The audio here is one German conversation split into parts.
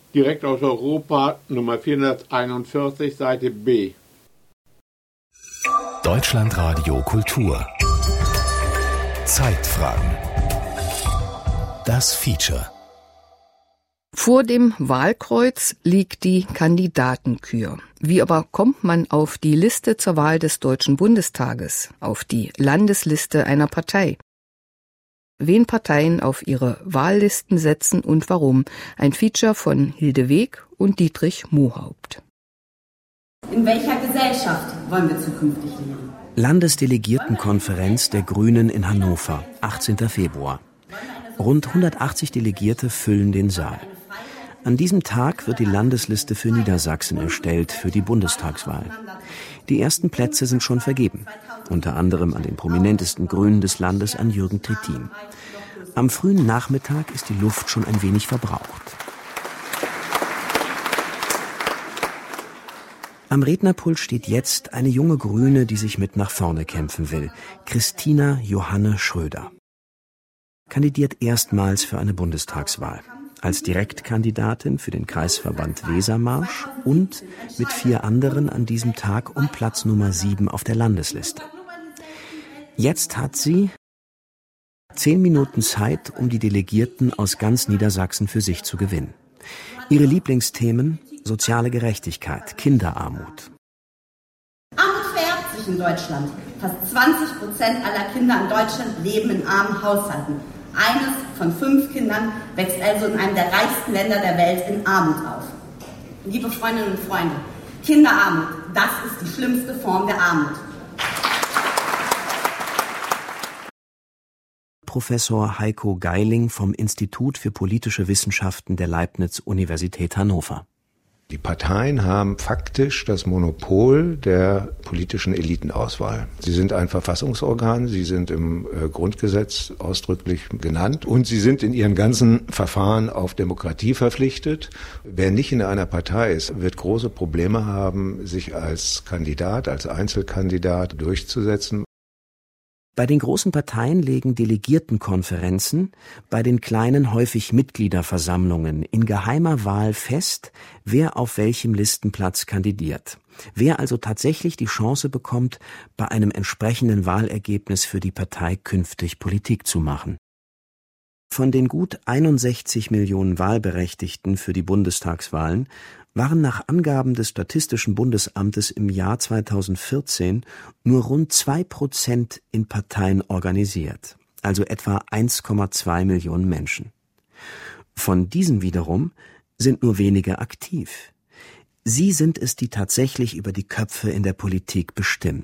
direkt aus Europa, Nummer 441, Seite B. Deutschlandradio Kultur. Zeitfragen. Das Feature. Vor dem Wahlkreuz liegt die Kandidatenkür. Wie aber kommt man auf die Liste zur Wahl des Deutschen Bundestages, auf die Landesliste einer Partei? Wen Parteien auf ihre Wahllisten setzen und warum? Ein Feature von Hilde Weg und Dietrich Mohaupt. In welcher Gesellschaft wollen wir zukünftig leben? Landesdelegiertenkonferenz der Grünen in Hannover, 18. Februar. Rund 180 Delegierte füllen den Saal. An diesem Tag wird die Landesliste für Niedersachsen erstellt für die Bundestagswahl. Die ersten Plätze sind schon vergeben, unter anderem an den prominentesten Grünen des Landes, an Jürgen Trittin. Am frühen Nachmittag ist die Luft schon ein wenig verbraucht. Am Rednerpult steht jetzt eine junge Grüne, die sich mit nach vorne kämpfen will, Christina Johanne Schröder. Kandidiert erstmals für eine Bundestagswahl. Als Direktkandidatin für den Kreisverband Wesermarsch und mit 4 anderen an diesem Tag um Platz Nummer 7 auf der Landesliste. Jetzt hat sie 10 Minuten Zeit, um die Delegierten aus ganz Niedersachsen für sich zu gewinnen. Ihre Lieblingsthemen: soziale Gerechtigkeit, Kinderarmut. Armut vererbt sich in Deutschland. Fast 20% aller Kinder in Deutschland leben in armen Haushalten. Eines von 5 Kindern wächst also in einem der reichsten Länder der Welt in Armut auf. Liebe Freundinnen und Freunde, Kinderarmut, das ist die schlimmste Form der Armut. Professor Heiko Geiling vom Institut für politische Wissenschaften der Leibniz-Universität Hannover. Die Parteien haben faktisch das Monopol der politischen Elitenauswahl. Sie sind ein Verfassungsorgan, sie sind im Grundgesetz ausdrücklich genannt und sie sind in ihren ganzen Verfahren auf Demokratie verpflichtet. Wer nicht in einer Partei ist, wird große Probleme haben, sich als Kandidat, als Einzelkandidat durchzusetzen. Bei den großen Parteien legen Delegiertenkonferenzen, bei den kleinen häufig Mitgliederversammlungen in geheimer Wahl fest, wer auf welchem Listenplatz kandidiert. Wer also tatsächlich die Chance bekommt, bei einem entsprechenden Wahlergebnis für die Partei künftig Politik zu machen. Von den gut 61 Millionen Wahlberechtigten für die Bundestagswahlen waren nach Angaben des Statistischen Bundesamtes im Jahr 2014 nur rund 2% in Parteien organisiert, also etwa 1,2 Millionen Menschen. Von diesen wiederum sind nur wenige aktiv. Sie sind es, die tatsächlich über die Köpfe in der Politik bestimmen.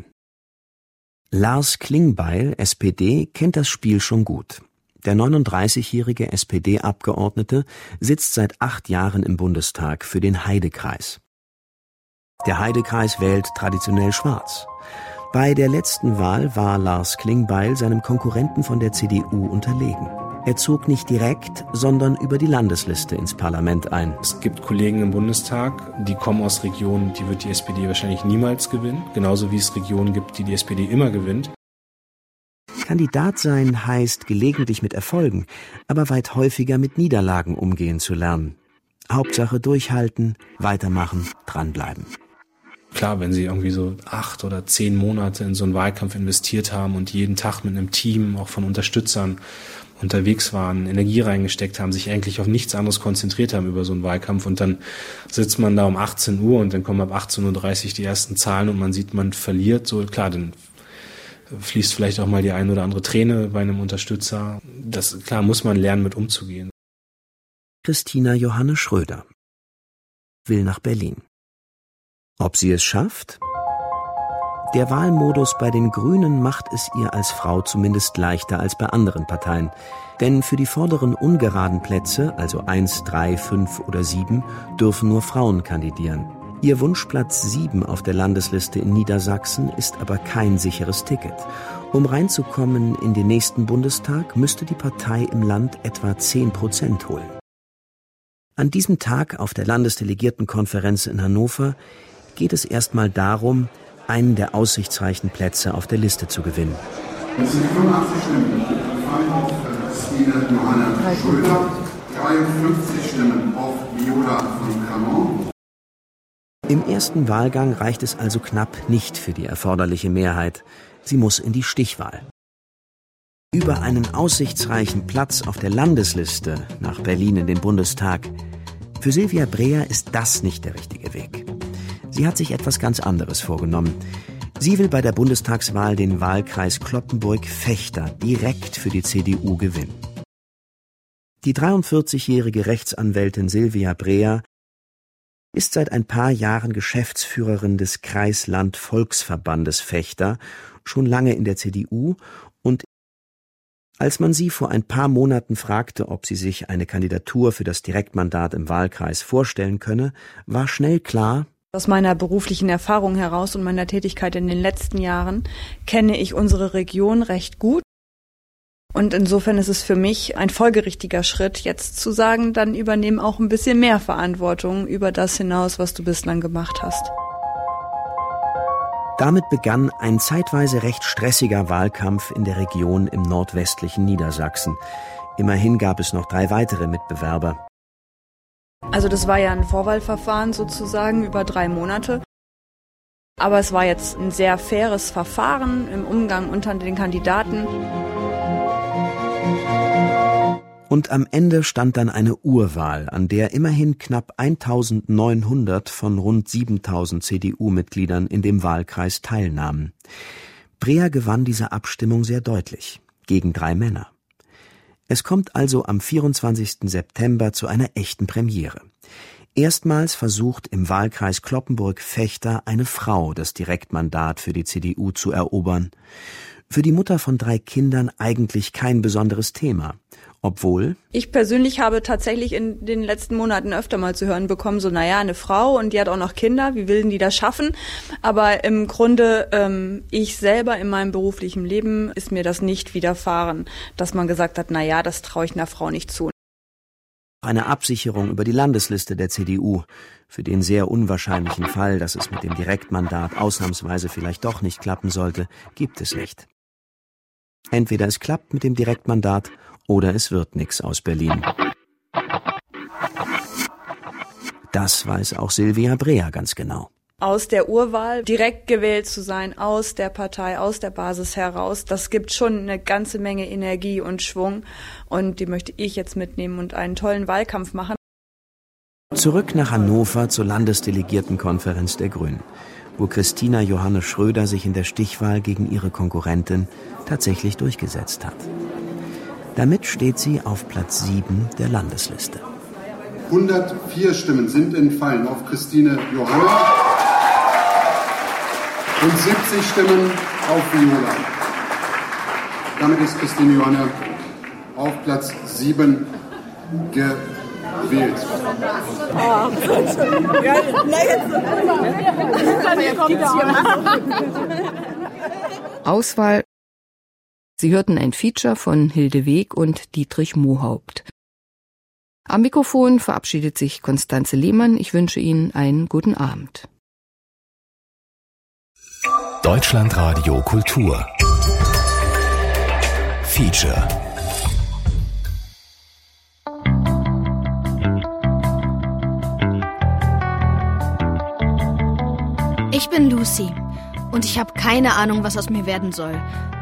Lars Klingbeil, SPD, kennt das Spiel schon gut. Der 39-jährige SPD-Abgeordnete sitzt seit 8 Jahren im Bundestag für den Heidekreis. Der Heidekreis wählt traditionell schwarz. Bei der letzten Wahl war Lars Klingbeil seinem Konkurrenten von der CDU unterlegen. Er zog nicht direkt, sondern über die Landesliste ins Parlament ein. Es gibt Kollegen im Bundestag, die kommen aus Regionen, die wird die SPD wahrscheinlich niemals gewinnen. Genauso wie es Regionen gibt, die die SPD immer gewinnt. Kandidat sein heißt, gelegentlich mit Erfolgen, aber weit häufiger mit Niederlagen umgehen zu lernen. Hauptsache durchhalten, weitermachen, dranbleiben. Klar, wenn Sie irgendwie so 8 oder 10 Monate in so einen Wahlkampf investiert haben und jeden Tag mit einem Team, auch von Unterstützern, unterwegs waren, Energie reingesteckt haben, sich eigentlich auf nichts anderes konzentriert haben über so einen Wahlkampf und dann sitzt man da um 18 Uhr und dann kommen ab 18.30 Uhr die ersten Zahlen und man sieht, man verliert, so klar, dann fließt vielleicht auch mal die ein oder andere Träne bei einem Unterstützer. Das, klar, muss man lernen, mit umzugehen. Christina Johanne Schröder will nach Berlin. Ob sie es schafft? Der Wahlmodus bei den Grünen macht es ihr als Frau zumindest leichter als bei anderen Parteien. Denn für die vorderen ungeraden Plätze, also 1, 3, 5 oder 7, dürfen nur Frauen kandidieren. Ihr Wunschplatz 7 auf der Landesliste in Niedersachsen ist aber kein sicheres Ticket. Um reinzukommen in den nächsten Bundestag, müsste die Partei im Land etwa 10% holen. An diesem Tag auf der Landesdelegiertenkonferenz in Hannover geht es erstmal darum, einen der aussichtsreichen Plätze auf der Liste zu gewinnen. Das sind 85 Stimmen. Christina Johanna Schröder, 53 Stimmen auf Viola von Cramont. Im ersten Wahlgang reicht es also knapp nicht für die erforderliche Mehrheit. Sie muss in die Stichwahl. Über einen aussichtsreichen Platz auf der Landesliste nach Berlin in den Bundestag. Für Silvia Breer ist das nicht der richtige Weg. Sie hat sich etwas ganz anderes vorgenommen. Sie will bei der Bundestagswahl den Wahlkreis Cloppenburg-Vechta direkt für die CDU gewinnen. Die 43-jährige Rechtsanwältin Silvia Breer ist seit ein paar Jahren Geschäftsführerin des Kreis-Land-Volksverbandes Vechta, schon lange in der CDU, und als man sie vor ein paar Monaten fragte, ob sie sich eine Kandidatur für das Direktmandat im Wahlkreis vorstellen könne, war schnell klar: Aus meiner beruflichen Erfahrung heraus und meiner Tätigkeit in den letzten Jahren kenne ich unsere Region recht gut. Und insofern ist es für mich ein folgerichtiger Schritt, jetzt zu sagen, dann übernehm auch ein bisschen mehr Verantwortung über das hinaus, was du bislang gemacht hast. Damit begann ein zeitweise recht stressiger Wahlkampf in der Region im nordwestlichen Niedersachsen. Immerhin gab es noch 3 weitere Mitbewerber. Also das war ja ein Vorwahlverfahren sozusagen über 3 Monate. Aber es war jetzt ein sehr faires Verfahren im Umgang unter den Kandidaten. Und am Ende stand dann eine Urwahl, an der immerhin knapp 1900 von rund 7000 CDU-Mitgliedern in dem Wahlkreis teilnahmen. Breer gewann diese Abstimmung sehr deutlich, gegen 3 Männer. Es kommt also am 24. September zu einer echten Premiere. Erstmals versucht im Wahlkreis Cloppenburg-Vechta eine Frau das Direktmandat für die CDU zu erobern. Für die Mutter von 3 Kindern eigentlich kein besonderes Thema. Obwohl: Ich persönlich habe tatsächlich in den letzten Monaten öfter mal zu hören bekommen, so naja, eine Frau und die hat auch noch Kinder, wie will denn die das schaffen? Aber im Grunde, ich selber in meinem beruflichen Leben ist mir das nicht widerfahren, dass man gesagt hat, naja, das traue ich einer Frau nicht zu. Eine Absicherung über die Landesliste der CDU. Für den sehr unwahrscheinlichen Fall, dass es mit dem Direktmandat ausnahmsweise vielleicht doch nicht klappen sollte, gibt es nicht. Entweder es klappt mit dem Direktmandat oder es wird nichts aus Berlin. Das weiß auch Silvia Breer ganz genau. Aus der Urwahl direkt gewählt zu sein, aus der Partei, aus der Basis heraus, das gibt schon eine ganze Menge Energie und Schwung. Und die möchte ich jetzt mitnehmen und einen tollen Wahlkampf machen. Zurück nach Hannover zur Landesdelegiertenkonferenz der Grünen, wo Christina Johanne Schröder sich in der Stichwahl gegen ihre Konkurrentin tatsächlich durchgesetzt hat. Damit steht sie auf Platz 7 der Landesliste. 104 Stimmen sind entfallen auf Christine Johanna und 70 Stimmen auf Viola. Damit ist Christine Johanna auf Platz 7 gewählt. Auswahl. Sie hörten ein Feature von Hilde Weg und Dietrich Mohaupt. Am Mikrofon verabschiedet sich Konstanze Lehmann. Ich wünsche Ihnen einen guten Abend. Deutschlandradio Kultur Feature. Ich bin Lucy und ich habe keine Ahnung, was aus mir werden soll.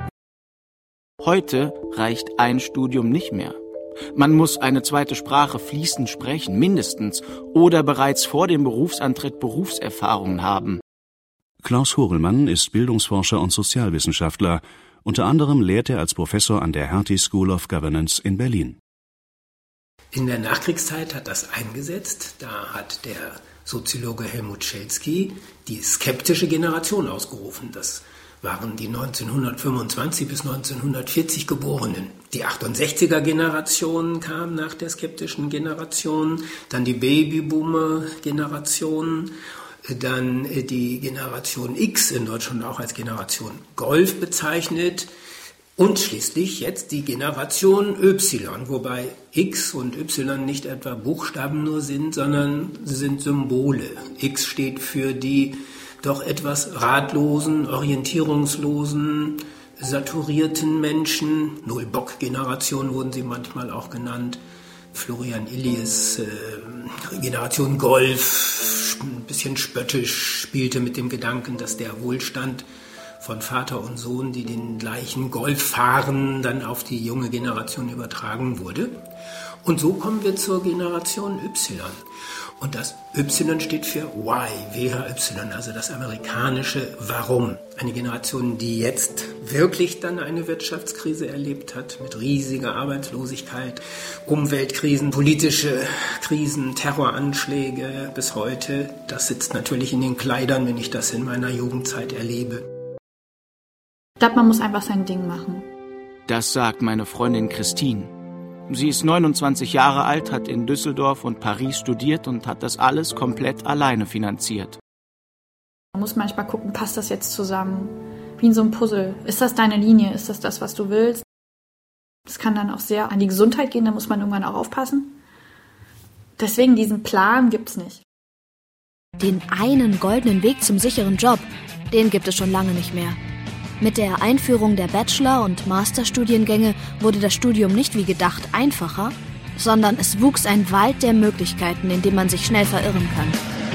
Heute reicht ein Studium nicht mehr. Man muss eine zweite Sprache fließend sprechen, mindestens, oder bereits vor dem Berufsantritt Berufserfahrungen haben. Klaus Horelmann ist Bildungsforscher und Sozialwissenschaftler. Unter anderem lehrt er als Professor an der Hertie School of Governance in Berlin. In der Nachkriegszeit hat das eingesetzt. Da hat der Soziologe Helmut Schelsky die skeptische Generation ausgerufen. Das waren die 1925 bis 1940 Geborenen. Die 68er-Generation kam nach der skeptischen Generation, dann die Babyboomer-Generation, dann die Generation X, in Deutschland auch als Generation Golf bezeichnet, und schließlich jetzt die Generation Y, wobei X und Y nicht etwa Buchstaben nur sind, sondern sie sind Symbole. X steht für die doch etwas ratlosen, orientierungslosen, saturierten Menschen. Null-Bock-Generation wurden sie manchmal auch genannt. Florian Illies Generation Golf ein bisschen spöttisch spielte mit dem Gedanken, dass der Wohlstand von Vater und Sohn, die den gleichen Golf fahren, dann auf die junge Generation übertragen wurde. Und so kommen wir zur Generation Y. Und das Y steht für Why, WHY, also das amerikanische Warum. Eine Generation, die jetzt wirklich dann eine Wirtschaftskrise erlebt hat, mit riesiger Arbeitslosigkeit, Umweltkrisen, politische Krisen, Terroranschläge bis heute. Das sitzt natürlich in den Kleidern, wenn ich das in meiner Jugendzeit erlebe. Ich glaube, man muss einfach sein Ding machen. Das sagt meine Freundin Christine. Sie ist 29 Jahre alt, hat in Düsseldorf und Paris studiert und hat das alles komplett alleine finanziert. Man muss manchmal gucken, passt das jetzt zusammen? Wie in so einem Puzzle. Ist das deine Linie? Ist das, was du willst? Das kann dann auch sehr an die Gesundheit gehen, da muss man irgendwann auch aufpassen. Deswegen diesen Plan gibt's nicht. Den einen goldenen Weg zum sicheren Job, den gibt es schon lange nicht mehr. Mit der Einführung der Bachelor- und Masterstudiengänge wurde das Studium nicht wie gedacht einfacher, sondern es wuchs ein Wald der Möglichkeiten, in dem man sich schnell verirren kann.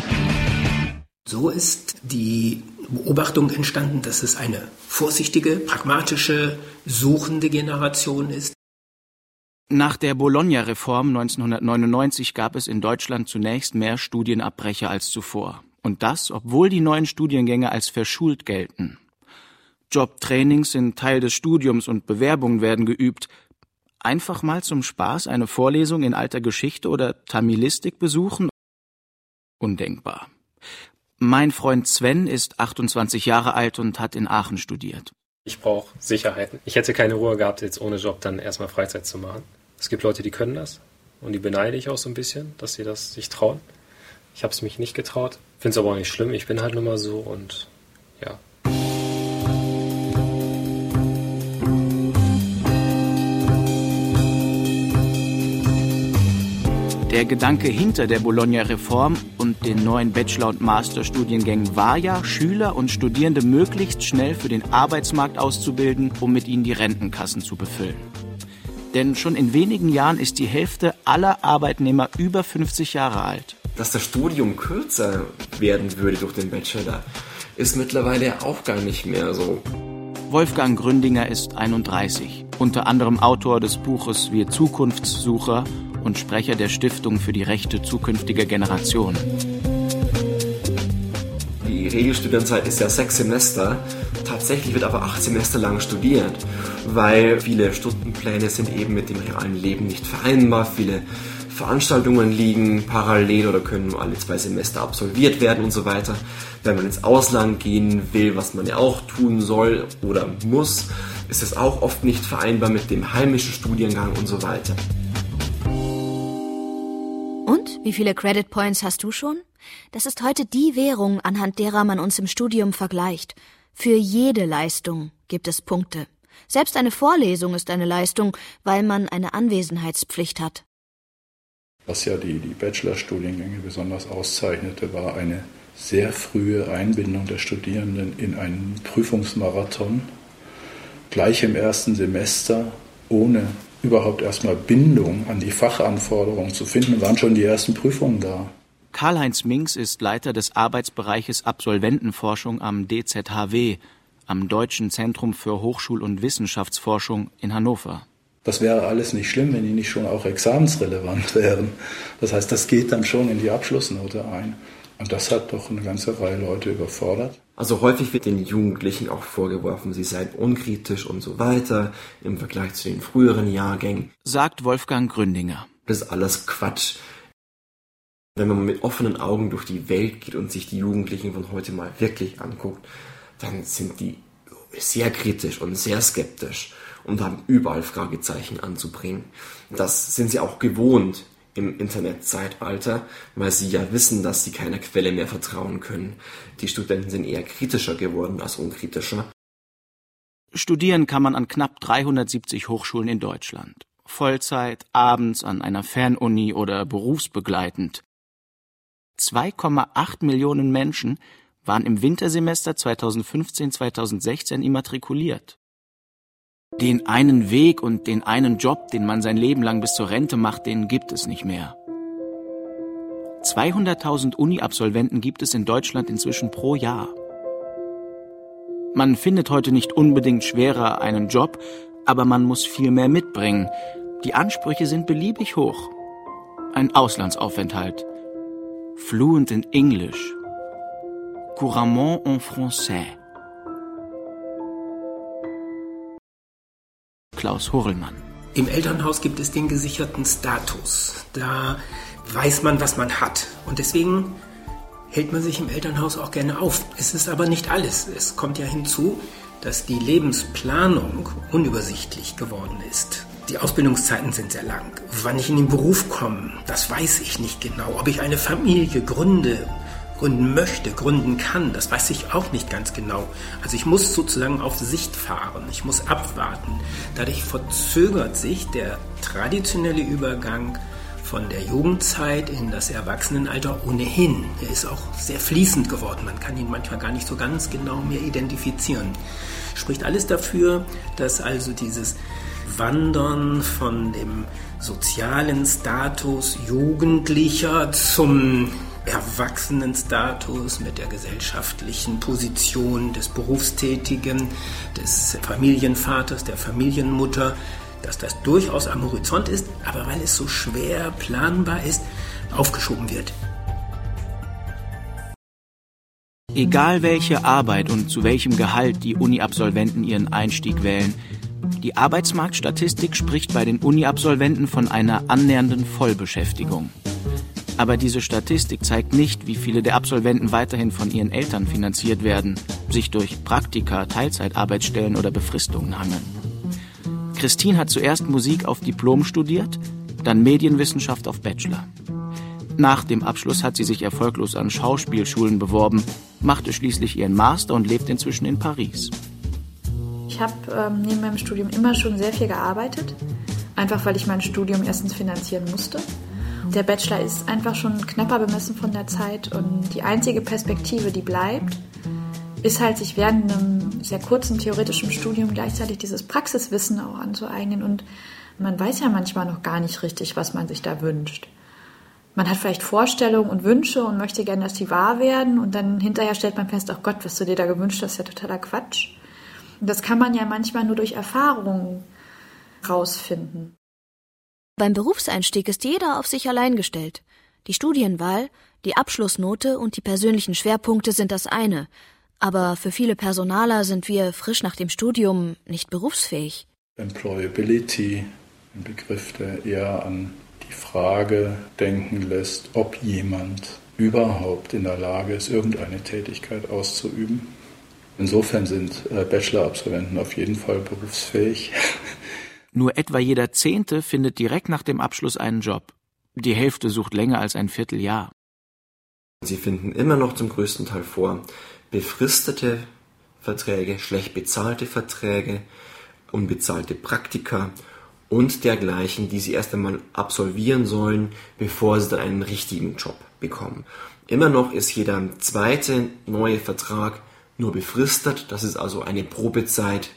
So ist die Beobachtung entstanden, dass es eine vorsichtige, pragmatische, suchende Generation ist. Nach der Bologna-Reform 1999 gab es in Deutschland zunächst mehr Studienabbrecher als zuvor. Und das, obwohl die neuen Studiengänge als verschult gelten. Jobtrainings sind Teil des Studiums und Bewerbungen werden geübt. Einfach mal zum Spaß eine Vorlesung in alter Geschichte oder Tamilistik besuchen? Undenkbar. Mein Freund Sven ist 28 Jahre alt und hat in Aachen studiert. Ich brauche Sicherheiten. Ich hätte keine Ruhe gehabt, jetzt ohne Job dann erstmal Freizeit zu machen. Es gibt Leute, die können das und die beneide ich auch so ein bisschen, dass sie das sich trauen. Ich habe es mich nicht getraut. Finde es aber auch nicht schlimm. Ich bin halt nun mal so und ja. Der Gedanke hinter der Bologna-Reform und den neuen Bachelor- und Masterstudiengängen war ja, Schüler und Studierende möglichst schnell für den Arbeitsmarkt auszubilden, um mit ihnen die Rentenkassen zu befüllen. Denn schon in wenigen Jahren ist die Hälfte aller Arbeitnehmer über 50 Jahre alt. Dass das Studium kürzer werden würde durch den Bachelor, ist mittlerweile auch gar nicht mehr so. Wolfgang Gründinger ist 31, unter anderem Autor des Buches Wir Zukunftssucher und Sprecher der Stiftung für die Rechte zukünftiger Generationen. Die Regelstudienzeit ist ja 6 Semester. Tatsächlich wird aber 8 Semester lang studiert, weil viele Stundenpläne sind eben mit dem realen Leben nicht vereinbar. Viele Veranstaltungen liegen parallel oder können nur alle 2 Semester absolviert werden und so weiter. Wenn man ins Ausland gehen will, was man ja auch tun soll oder muss, ist es auch oft nicht vereinbar mit dem heimischen Studiengang und so weiter. Und wie viele Credit Points hast du schon? Das ist heute die Währung, anhand derer man uns im Studium vergleicht. Für jede Leistung gibt es Punkte. Selbst eine Vorlesung ist eine Leistung, weil man eine Anwesenheitspflicht hat. Was ja die Bachelorstudiengänge besonders auszeichnete, war eine sehr frühe Einbindung der Studierenden in einen Prüfungsmarathon. Gleich im ersten Semester, ohne überhaupt erstmal Bindung an die Fachanforderungen zu finden, waren schon die ersten Prüfungen da. Karl-Heinz Minks ist Leiter des Arbeitsbereiches Absolventenforschung am DZHW, am Deutschen Zentrum für Hochschul- und Wissenschaftsforschung in Hannover. Das wäre alles nicht schlimm, wenn die nicht schon auch examensrelevant wären. Das heißt, das geht dann schon in die Abschlussnote ein. Und das hat doch eine ganze Reihe Leute überfordert. Also häufig wird den Jugendlichen auch vorgeworfen, sie seien unkritisch und so weiter im Vergleich zu den früheren Jahrgängen. Sagt Wolfgang Gründinger. Das ist alles Quatsch. Wenn man mit offenen Augen durch die Welt geht und sich die Jugendlichen von heute mal wirklich anguckt, dann sind die sehr kritisch und sehr skeptisch und haben überall Fragezeichen anzubringen. Das sind sie auch gewohnt im Internetzeitalter, weil sie ja wissen, dass sie keiner Quelle mehr vertrauen können. Die Studenten sind eher kritischer geworden als unkritischer. Studieren kann man an knapp 370 Hochschulen in Deutschland. Vollzeit, abends an einer Fernuni oder berufsbegleitend. 2,8 Millionen Menschen waren im Wintersemester 2015/2016 immatrikuliert. Den einen Weg und den einen Job, den man sein Leben lang bis zur Rente macht, den gibt es nicht mehr. 200.000 Uni-Absolventen gibt es in Deutschland inzwischen pro Jahr. Man findet heute nicht unbedingt schwerer einen Job, aber man muss viel mehr mitbringen. Die Ansprüche sind beliebig hoch. Ein Auslandsaufenthalt. Fluent in English. Couramment en français. Klaus Horelmann. Im Elternhaus gibt es den gesicherten Status. Da weiß man, was man hat. Und deswegen hält man sich im Elternhaus auch gerne auf. Es ist aber nicht alles. Es kommt ja hinzu, dass die Lebensplanung unübersichtlich geworden ist. Die Ausbildungszeiten sind sehr lang. Wann ich in den Beruf komme, das weiß ich nicht genau. Ob ich eine Familie gründen möchte, gründen kann, das weiß ich auch nicht ganz genau. Also ich muss sozusagen auf Sicht fahren, ich muss abwarten. Dadurch verzögert sich der traditionelle Übergang von der Jugendzeit in das Erwachsenenalter ohnehin. Er ist auch sehr fließend geworden, man kann ihn manchmal gar nicht so ganz genau mehr identifizieren. Spricht alles dafür, dass also dieses Wandern von dem sozialen Status Jugendlicher zum Erwachsenenstatus mit der gesellschaftlichen Position des Berufstätigen, des Familienvaters, der Familienmutter, dass das durchaus am Horizont ist, aber weil es so schwer planbar ist, aufgeschoben wird. Egal welche Arbeit und zu welchem Gehalt die Uni-Absolventen ihren Einstieg wählen, die Arbeitsmarktstatistik spricht bei den Uni-Absolventen von einer annähernden Vollbeschäftigung. Aber diese Statistik zeigt nicht, wie viele der Absolventen weiterhin von ihren Eltern finanziert werden, sich durch Praktika, Teilzeitarbeitsstellen oder Befristungen hangeln. Christine hat zuerst Musik auf Diplom studiert, dann Medienwissenschaft auf Bachelor. Nach dem Abschluss hat sie sich erfolglos an Schauspielschulen beworben, machte schließlich ihren Master und lebt inzwischen in Paris. Ich habe neben meinem Studium immer schon sehr viel gearbeitet, einfach weil ich mein Studium erstens finanzieren musste. Der Bachelor ist einfach schon knapper bemessen von der Zeit und die einzige Perspektive, die bleibt, ist halt, sich während einem sehr kurzen theoretischen Studium gleichzeitig dieses Praxiswissen auch anzueignen. Und man weiß ja manchmal noch gar nicht richtig, was man sich da wünscht. Man hat vielleicht Vorstellungen und Wünsche und möchte gerne, dass die wahr werden. Und dann hinterher stellt man fest, ach Gott, was du dir da gewünscht hast, ist ja totaler Quatsch. Und das kann man ja manchmal nur durch Erfahrungen rausfinden. Beim Berufseinstieg ist jeder auf sich allein gestellt. Die Studienwahl, die Abschlussnote und die persönlichen Schwerpunkte sind das eine. Aber für viele Personaler sind wir frisch nach dem Studium nicht berufsfähig. Employability, ein Begriff, der eher an die Frage denken lässt, ob jemand überhaupt in der Lage ist, irgendeine Tätigkeit auszuüben. Insofern sind Bachelor-Absolventen auf jeden Fall berufsfähig. Nur etwa jeder 10. findet direkt nach dem Abschluss einen Job. Die Hälfte sucht länger als ein Vierteljahr. Sie finden immer noch zum größten Teil vor befristete Verträge, schlecht bezahlte Verträge, unbezahlte Praktika und dergleichen, die sie erst einmal absolvieren sollen, bevor sie dann einen richtigen Job bekommen. Immer noch ist jeder zweite neue Vertrag nur befristet, das ist also eine Probezeit.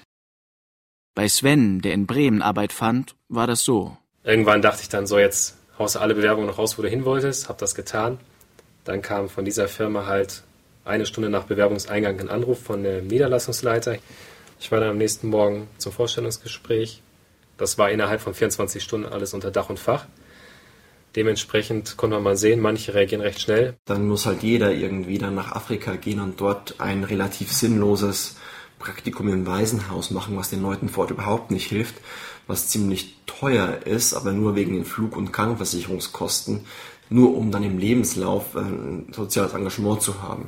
Bei Sven, der in Bremen Arbeit fand, war das so. Irgendwann dachte ich dann so, jetzt haust du alle Bewerbungen noch raus, wo du hin wolltest, hab das getan. Dann kam von dieser Firma halt 1 Stunde nach Bewerbungseingang ein Anruf von dem Niederlassungsleiter. Ich war dann am nächsten Morgen zum Vorstellungsgespräch. Das war innerhalb von 24 Stunden alles unter Dach und Fach. Dementsprechend konnte man mal sehen, manche reagieren recht schnell. Dann muss halt jeder irgendwie dann nach Afrika gehen und dort ein relativ sinnloses Praktikum im Waisenhaus machen, was den Leuten vor Ort überhaupt nicht hilft, was ziemlich teuer ist, aber nur wegen den Flug- und Krankenversicherungskosten, nur um dann im Lebenslauf ein soziales Engagement zu haben.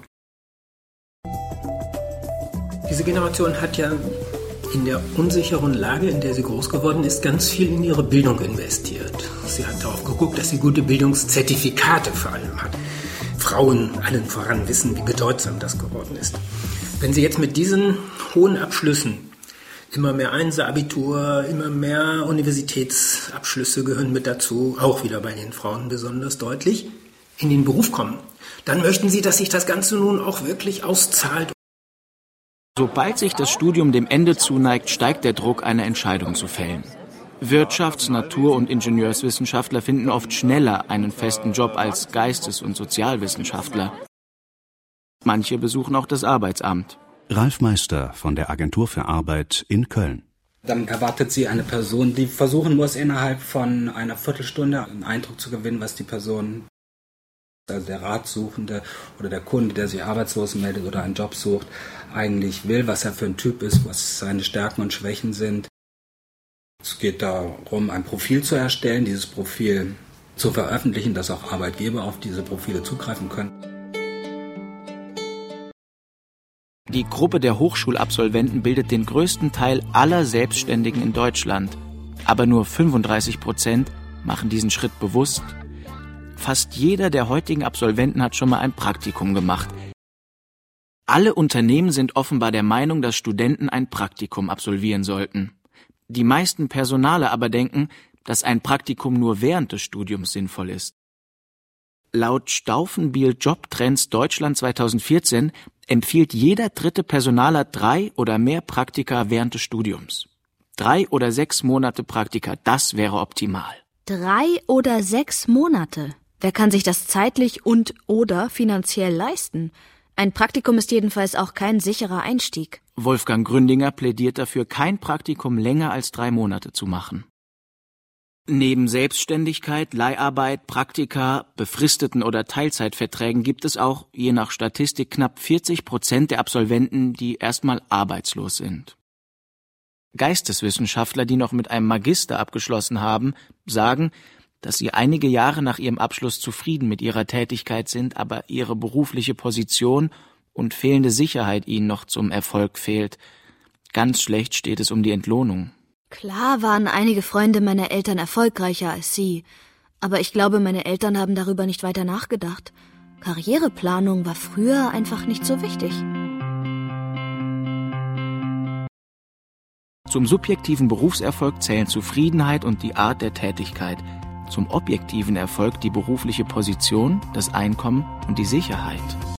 Diese Generation hat ja in der unsicheren Lage, in der sie groß geworden ist, ganz viel in ihre Bildung investiert. Sie hat darauf geguckt, dass sie gute Bildungszertifikate vor allem hat. Frauen allen voran wissen, wie bedeutsam das geworden ist. Wenn sie jetzt mit diesen hohen Abschlüssen, immer mehr Einser-Abitur, immer mehr Universitätsabschlüsse gehören mit dazu, auch wieder bei den Frauen besonders deutlich, in den Beruf kommen, dann möchten sie, dass sich das Ganze nun auch wirklich auszahlt. Sobald sich das Studium dem Ende zuneigt, steigt der Druck, eine Entscheidung zu fällen. Wirtschafts-, Natur- und Ingenieurswissenschaftler finden oft schneller einen festen Job als Geistes- und Sozialwissenschaftler. Manche besuchen auch das Arbeitsamt. Ralf Meister von der Agentur für Arbeit in Köln. Dann erwartet sie eine Person, die versuchen muss, innerhalb von einer Viertelstunde einen Eindruck zu gewinnen, was die Person, also der Ratsuchende oder der Kunde, der sich arbeitslos meldet oder einen Job sucht, eigentlich will, was er für ein Typ ist, was seine Stärken und Schwächen sind. Es geht darum, ein Profil zu erstellen, dieses Profil zu veröffentlichen, dass auch Arbeitgeber auf diese Profile zugreifen können. Die Gruppe der Hochschulabsolventen bildet den größten Teil aller Selbstständigen in Deutschland. Aber nur 35% machen diesen Schritt bewusst. Fast jeder der heutigen Absolventen hat schon mal ein Praktikum gemacht. Alle Unternehmen sind offenbar der Meinung, dass Studenten ein Praktikum absolvieren sollten. Die meisten Personaler aber denken, dass ein Praktikum nur während des Studiums sinnvoll ist. Laut Stauffenbiel Jobtrends Deutschland 2014 empfiehlt jeder dritte Personaler 3 oder mehr Praktika während des Studiums. 3 oder 6 Monate Praktika, das wäre optimal. 3 oder 6 Monate? Wer kann sich das zeitlich und/oder finanziell leisten? Ein Praktikum ist jedenfalls auch kein sicherer Einstieg. Wolfgang Gründinger plädiert dafür, kein Praktikum länger als 3 Monate zu machen. Neben Selbstständigkeit, Leiharbeit, Praktika, befristeten oder Teilzeitverträgen gibt es auch, je nach Statistik, knapp 40% der Absolventen, die erstmal arbeitslos sind. Geisteswissenschaftler, die noch mit einem Magister abgeschlossen haben, sagen, dass sie einige Jahre nach ihrem Abschluss zufrieden mit ihrer Tätigkeit sind, aber ihre berufliche Position und fehlende Sicherheit ihnen noch zum Erfolg fehlt. Ganz schlecht steht es um die Entlohnung. Klar waren einige Freunde meiner Eltern erfolgreicher als sie, aber ich glaube, meine Eltern haben darüber nicht weiter nachgedacht. Karriereplanung war früher einfach nicht so wichtig. Zum subjektiven Berufserfolg zählen Zufriedenheit und die Art der Tätigkeit. Zum objektiven Erfolg die berufliche Position, das Einkommen und die Sicherheit.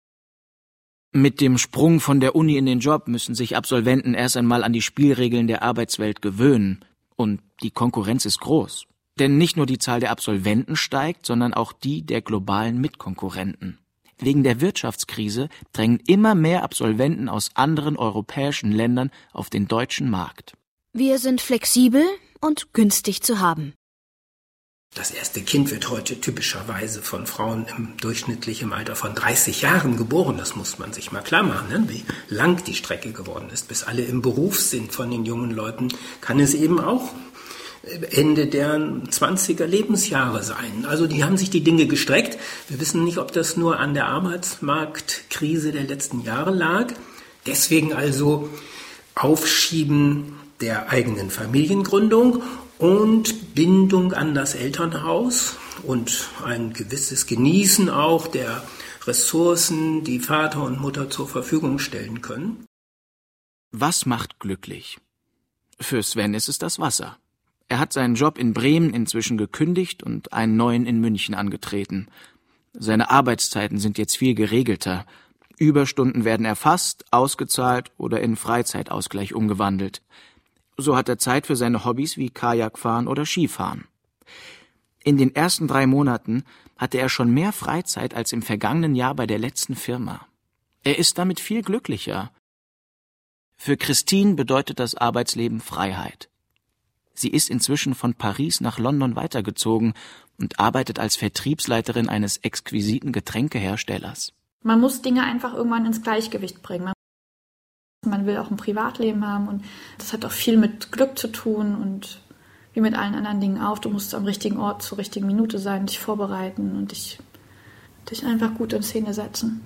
Mit dem Sprung von der Uni in den Job müssen sich Absolventen erst einmal an die Spielregeln der Arbeitswelt gewöhnen. Und die Konkurrenz ist groß. Denn nicht nur die Zahl der Absolventen steigt, sondern auch die der globalen Mitkonkurrenten. Wegen der Wirtschaftskrise drängen immer mehr Absolventen aus anderen europäischen Ländern auf den deutschen Markt. Wir sind flexibel und günstig zu haben. Das erste Kind wird heute typischerweise von Frauen im durchschnittlichen Alter von 30 Jahren geboren. Das muss man sich mal klar machen, ne? Wie lang die Strecke geworden ist. Bis alle im Beruf sind von den jungen Leuten, kann es eben auch Ende der 20er Lebensjahre sein. Also die haben sich die Dinge gestreckt. Wir wissen nicht, ob das nur an der Arbeitsmarktkrise der letzten Jahre lag. Deswegen also Aufschieben der eigenen Familiengründung und Bindung an das Elternhaus und ein gewisses Genießen auch der Ressourcen, die Vater und Mutter zur Verfügung stellen können. Was macht glücklich? Für Sven ist es das Wasser. Er hat seinen Job in Bremen inzwischen gekündigt und einen neuen in München angetreten. Seine Arbeitszeiten sind jetzt viel geregelter. Überstunden werden erfasst, ausgezahlt oder in Freizeitausgleich umgewandelt. So hat er Zeit für seine Hobbys wie Kajakfahren oder Skifahren. In den ersten 3 Monaten hatte er schon mehr Freizeit als im vergangenen Jahr bei der letzten Firma. Er ist damit viel glücklicher. Für Christine bedeutet das Arbeitsleben Freiheit. Sie ist inzwischen von Paris nach London weitergezogen und arbeitet als Vertriebsleiterin eines exquisiten Getränkeherstellers. Man muss Dinge einfach irgendwann ins Gleichgewicht bringen. Man will auch ein Privatleben haben und das hat auch viel mit Glück zu tun und wie mit allen anderen Dingen auch. Du musst am richtigen Ort zur richtigen Minute sein, dich vorbereiten und dich einfach gut in Szene setzen.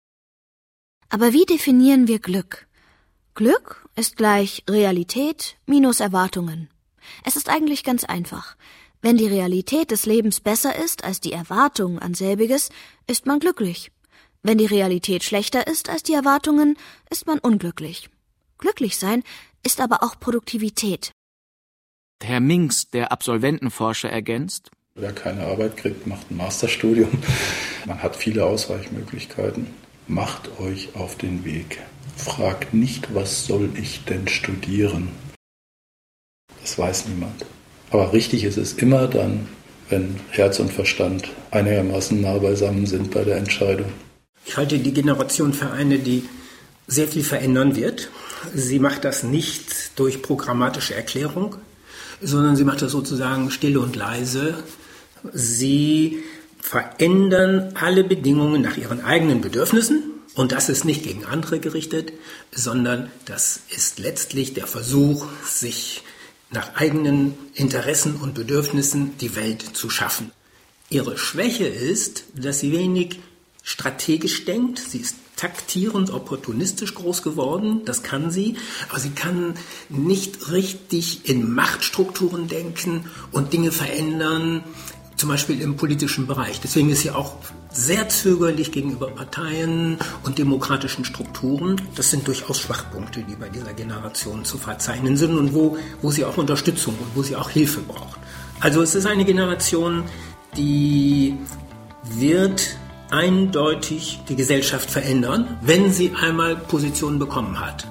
Aber wie definieren wir Glück? Glück ist gleich Realität minus Erwartungen. Es ist eigentlich ganz einfach. Wenn die Realität des Lebens besser ist als die Erwartung an selbiges, ist man glücklich. Wenn die Realität schlechter ist als die Erwartungen, ist man unglücklich. Glücklich sein ist aber auch Produktivität. Herr Minks, der Absolventenforscher, ergänzt: Wer keine Arbeit kriegt, macht ein Masterstudium. Man hat viele Ausweichmöglichkeiten. Macht euch auf den Weg. Fragt nicht, was soll ich denn studieren? Das weiß niemand. Aber richtig ist es immer dann, wenn Herz und Verstand einigermaßen nah beisammen sind bei der Entscheidung. Ich halte die Generation für eine, die sehr viel verändern wird. Sie macht das nicht durch programmatische Erklärung, sondern sie macht das sozusagen still und leise. Sie verändern alle Bedingungen nach ihren eigenen Bedürfnissen. Und das ist nicht gegen andere gerichtet, sondern das ist letztlich der Versuch, sich nach eigenen Interessen und Bedürfnissen die Welt zu schaffen. Ihre Schwäche ist, dass sie wenig strategisch denkt. Sie ist taktierend, opportunistisch groß geworden, das kann sie, aber sie kann nicht richtig in Machtstrukturen denken und Dinge verändern, zum Beispiel im politischen Bereich. Deswegen ist sie auch sehr zögerlich gegenüber Parteien und demokratischen Strukturen. Das sind durchaus Schwachpunkte, die bei dieser Generation zu verzeichnen sind und wo sie auch Unterstützung und wo sie auch Hilfe braucht. Also es ist eine Generation, die wird eindeutig die Gesellschaft verändern, wenn sie einmal Positionen bekommen hat.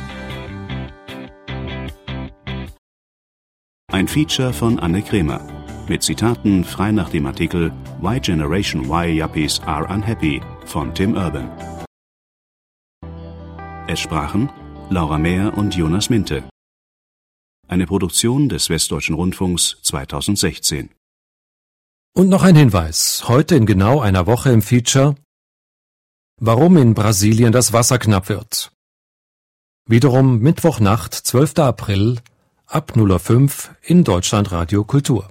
Ein Feature von Anne Kremer. Mit Zitaten frei nach dem Artikel Why Generation Y Yuppies Are Unhappy von Tim Urban. Es sprachen Laura Mehr und Jonas Minte. Eine Produktion des Westdeutschen Rundfunks 2016. Und noch ein Hinweis. Heute in genau einer Woche im Feature Warum in Brasilien das Wasser knapp wird. Wiederum Mittwochnacht, 12. April, ab 0:05 in Deutschlandradio Kultur.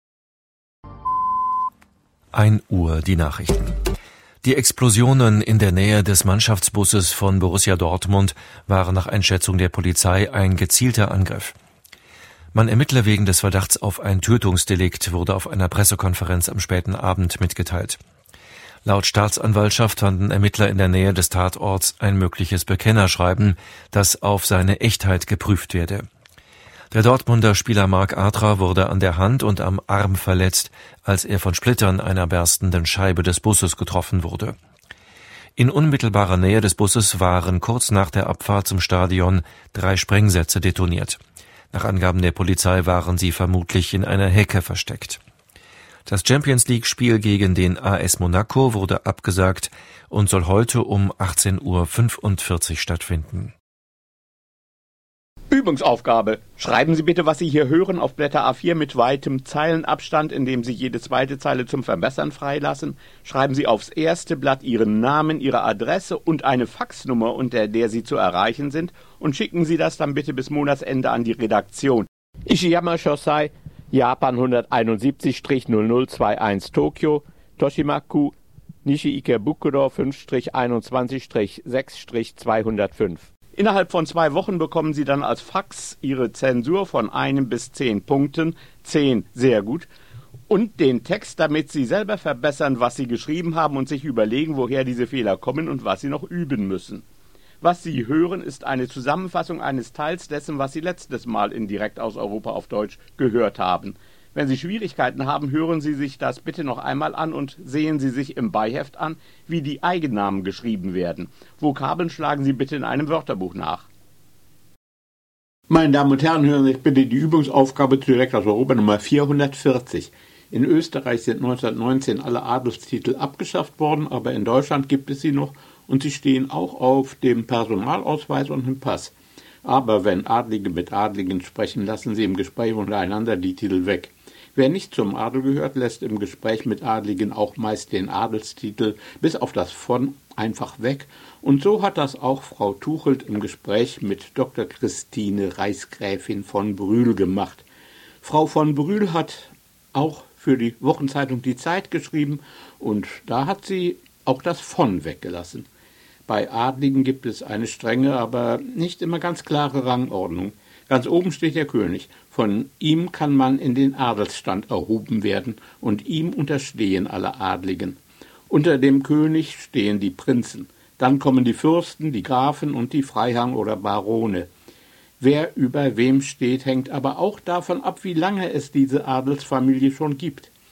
1 Uhr die Nachrichten. Die Explosionen in der Nähe des Mannschaftsbusses von Borussia Dortmund waren nach Einschätzung der Polizei ein gezielter Angriff. Man ermittle wegen des Verdachts auf ein Tötungsdelikt, wurde auf einer Pressekonferenz am späten Abend mitgeteilt. Laut Staatsanwaltschaft fanden Ermittler in der Nähe des Tatorts ein mögliches Bekennerschreiben, das auf seine Echtheit geprüft werde. Der Dortmunder Spieler Marc Atra wurde an der Hand und am Arm verletzt, als er von Splittern einer berstenden Scheibe des Busses getroffen wurde. In unmittelbarer Nähe des Busses waren kurz nach der Abfahrt zum Stadion 3 Sprengsätze detoniert. Nach Angaben der Polizei waren sie vermutlich in einer Hecke versteckt. Das Champions-League-Spiel gegen den AS Monaco wurde abgesagt und soll heute um 18:45 Uhr stattfinden. Übungsaufgabe. Schreiben Sie bitte, was Sie hier hören, auf Blätter A4 mit weitem Zeilenabstand, indem Sie jede zweite Zeile zum Verbessern freilassen. Schreiben Sie aufs erste Blatt Ihren Namen, Ihre Adresse und eine Faxnummer, unter der Sie zu erreichen sind, und schicken Sie das dann bitte bis Monatsende an die Redaktion. Ishiyama Shosai, Japan 171-0021 Tokio, Toshimaku, Nishi Ikebukuro 5-21-6-205. Innerhalb von 2 Wochen bekommen Sie dann als Fax Ihre Zensur von 1 bis 10 Punkten, 10 sehr gut, und den Text, damit Sie selber verbessern, was Sie geschrieben haben und sich überlegen, woher diese Fehler kommen und was Sie noch üben müssen. Was Sie hören, ist eine Zusammenfassung eines Teils dessen, was Sie letztes Mal in Direkt aus Europa auf Deutsch gehört haben. Wenn Sie Schwierigkeiten haben, hören Sie sich das bitte noch einmal an und sehen Sie sich im Beiheft an, wie die Eigennamen geschrieben werden. Vokabeln schlagen Sie bitte in einem Wörterbuch nach. Meine Damen und Herren, hören Sie bitte die Übungsaufgabe zu Direkt aus Europa Nummer 440. In Österreich sind 1919 alle Adelstitel abgeschafft worden, aber in Deutschland gibt es sie noch und sie stehen auch auf dem Personalausweis und im Pass. Aber wenn Adlige mit Adligen sprechen, lassen sie im Gespräch untereinander die Titel weg. Wer nicht zum Adel gehört, lässt im Gespräch mit Adligen auch meist den Adelstitel bis auf das von einfach weg. Und so hat das auch Frau Tuchelt im Gespräch mit Dr. Christine Reichsgräfin von Brühl gemacht. Frau von Brühl hat auch für die Wochenzeitung Die Zeit geschrieben und da hat sie auch das von weggelassen. Bei Adligen gibt es eine strenge, aber nicht immer ganz klare Rangordnung. Ganz oben steht der König. Von ihm kann man in den Adelsstand erhoben werden und ihm unterstehen alle Adligen. Unter dem König stehen die Prinzen. Dann kommen die Fürsten, die Grafen und die Freihang oder Barone. Wer über wem steht, hängt aber auch davon ab, wie lange es diese Adelsfamilie schon gibt.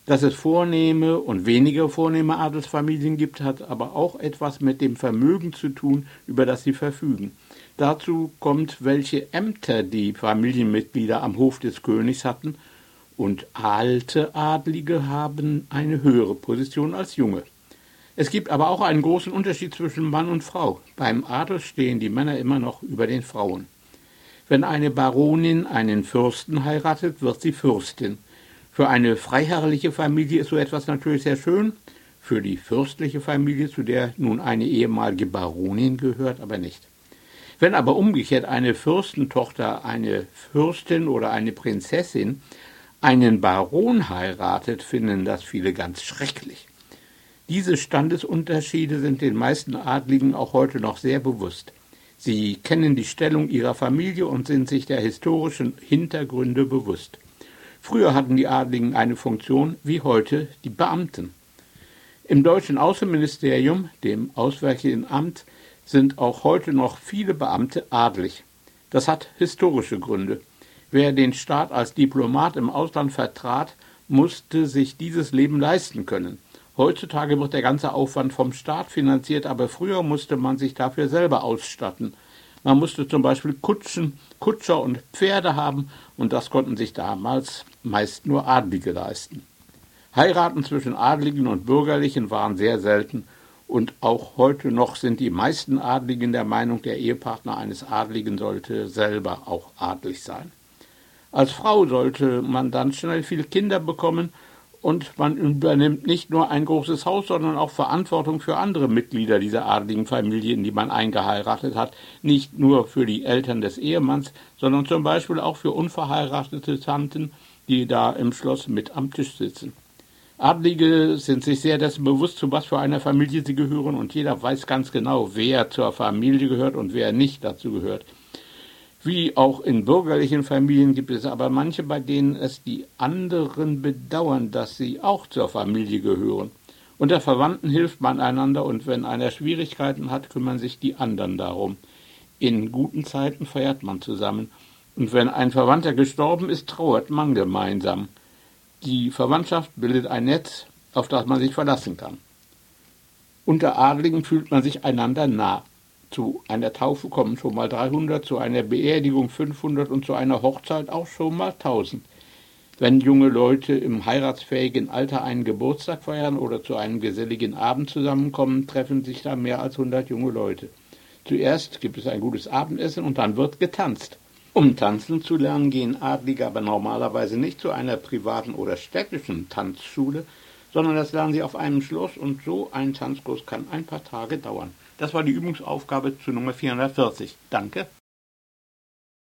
Dass es vornehme und weniger vornehme Adelsfamilien gibt, hat aber auch etwas mit dem Vermögen zu tun, über das sie verfügen. Dazu kommt, welche Ämter die Familienmitglieder am Hof des Königs hatten, und alte Adlige haben eine höhere Position als junge. Es gibt aber auch einen großen Unterschied zwischen Mann und Frau. Beim Adel stehen die Männer immer noch über den Frauen. Wenn eine Baronin einen Fürsten heiratet, wird sie Fürstin. Für eine freiherrliche Familie ist so etwas natürlich sehr schön, für die fürstliche Familie, zu der nun eine ehemalige Baronin gehört, aber nicht. Wenn aber umgekehrt eine Fürstentochter, eine Fürstin oder eine Prinzessin einen Baron heiratet, finden das viele ganz schrecklich. Diese Standesunterschiede sind den meisten Adligen auch heute noch sehr bewusst. Sie kennen die Stellung ihrer Familie und sind sich der historischen Hintergründe bewusst. Früher hatten die Adligen eine Funktion wie heute die Beamten. Im deutschen Außenministerium, dem Auswärtigen Amt, sind auch heute noch viele Beamte adlig. Das hat historische Gründe. Wer den Staat als Diplomat im Ausland vertrat, musste sich dieses Leben leisten können. Heutzutage wird der ganze Aufwand vom Staat finanziert, aber früher musste man sich dafür selber ausstatten. Man musste zum Beispiel Kutschen, Kutscher und Pferde haben, und das konnten sich damals meist nur Adlige leisten. Heiraten zwischen Adligen und Bürgerlichen waren sehr selten, und auch heute noch sind die meisten Adligen der Meinung, der Ehepartner eines Adligen sollte selber auch adlig sein. Als Frau sollte man dann schnell viele Kinder bekommen, und man übernimmt nicht nur ein großes Haus, sondern auch Verantwortung für andere Mitglieder dieser adligen Familie, in die man eingeheiratet hat. Nicht nur für die Eltern des Ehemanns, sondern zum Beispiel auch für unverheiratete Tanten, die da im Schloss mit am Tisch sitzen. Adlige sind sich sehr dessen bewusst, zu was für einer Familie sie gehören, und jeder weiß ganz genau, wer zur Familie gehört und wer nicht dazu gehört. Wie auch in bürgerlichen Familien gibt es aber manche, bei denen es die anderen bedauern, dass sie auch zur Familie gehören. Unter Verwandten hilft man einander, und wenn einer Schwierigkeiten hat, kümmern sich die anderen darum. In guten Zeiten feiert man zusammen, und wenn ein Verwandter gestorben ist, trauert man gemeinsam. Die Verwandtschaft bildet ein Netz, auf das man sich verlassen kann. Unter Adligen fühlt man sich einander nah. Zu einer Taufe kommen schon mal 300, zu einer Beerdigung 500 und zu einer Hochzeit auch schon mal 1000. Wenn junge Leute im heiratsfähigen Alter einen Geburtstag feiern oder zu einem geselligen Abend zusammenkommen, treffen sich da mehr als 100 junge Leute. Zuerst gibt es ein gutes Abendessen und dann wird getanzt. Um tanzen zu lernen, gehen Adlige aber normalerweise nicht zu einer privaten oder städtischen Tanzschule, sondern das lernen sie auf einem Schloss, und so ein Tanzkurs kann ein paar Tage dauern. Das war die Übungsaufgabe zu Nummer 440. Danke.